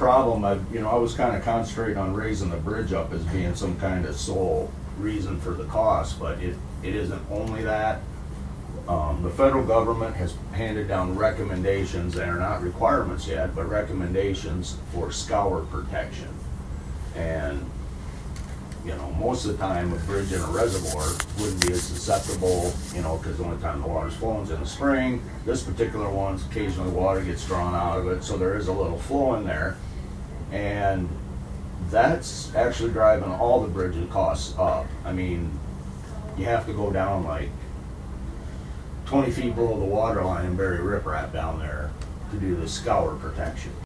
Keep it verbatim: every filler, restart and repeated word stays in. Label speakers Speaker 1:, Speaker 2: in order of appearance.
Speaker 1: problem, I, you know, I was kind of concentrating on raising the bridge up as being some kind of sole reason for the cost, but it, it isn't only that. Um, the federal government has handed down recommendations, that are not requirements yet, but recommendations for scour protection. And, you know, most of the time a bridge in a reservoir wouldn't be as susceptible, you know, because the only time the water's flowing is in the spring. This particular one, occasionally water gets drawn out of it, so there is a little flow in there. And that's actually driving all the bridge costs up. I mean, you have to go down like twenty feet below the water line and bury riprap down there to do the scour protection.